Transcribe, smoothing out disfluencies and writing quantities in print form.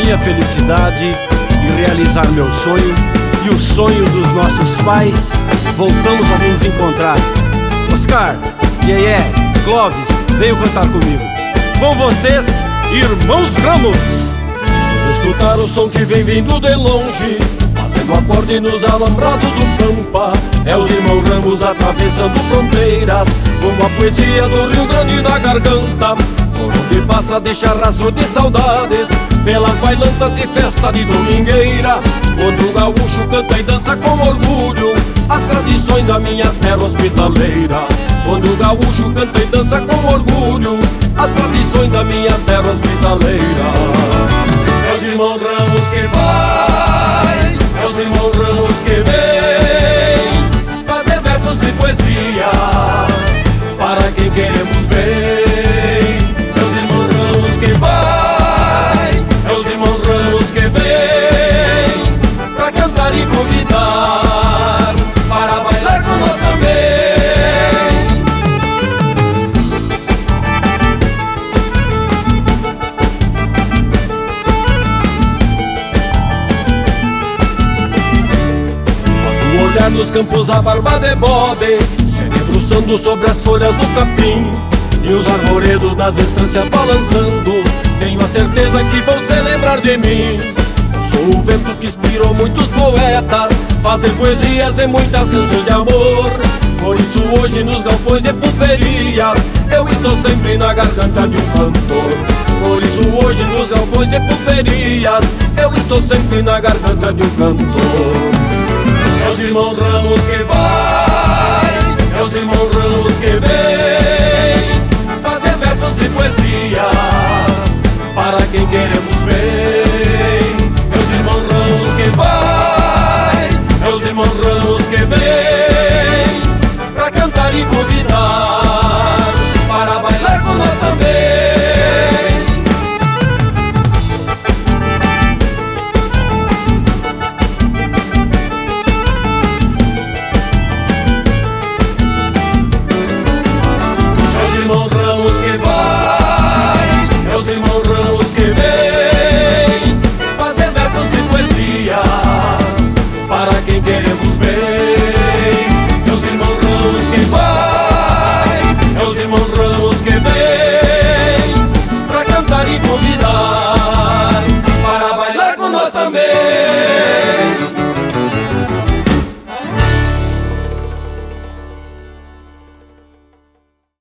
minha felicidade e realizar meu sonho e o sonho dos nossos pais. Voltamos a nos encontrar. Oscar, Yeye, Clóvis, venham cantar comigo. Com vocês, Irmãos Ramos. Vou escutar o som que vem vindo de longe, fazendo acorde nos alambrados do Pampa. É os Irmãos Ramos atravessando fronteiras, como a poesia do Rio Grande na garganta. Por onde passa deixa rastro de saudades, pelas bailantas e festa de domingueira, quando o gaúcho canta e dança com orgulho as tradições da minha terra hospitaleira. Quando o gaúcho canta e dança com orgulho as tradições da minha terra hospitaleira. É os Irmãos Ramos que vai, é os Irmãos Ramos que vem fazer versos e poesia para quem queremos bem. É os Irmãos Ramos que vai, é os Irmãos Ramos que vem pra cantar e convidar para bailar com nós também. Olhar nos campos a barba de bode se debruçando sobre as folhas do capim, e os arvoredos das estâncias balançando, tenho a certeza que vão se lembrar de mim. Eu sou o vento que inspirou muitos poetas fazer poesias e muitas canções de amor. Por isso hoje nos galpões e pulperias eu estou sempre na garganta de um cantor. Por isso hoje nos galpões e pulperias eu estou sempre na garganta de um cantor. É os Irmãos Ramos que vai.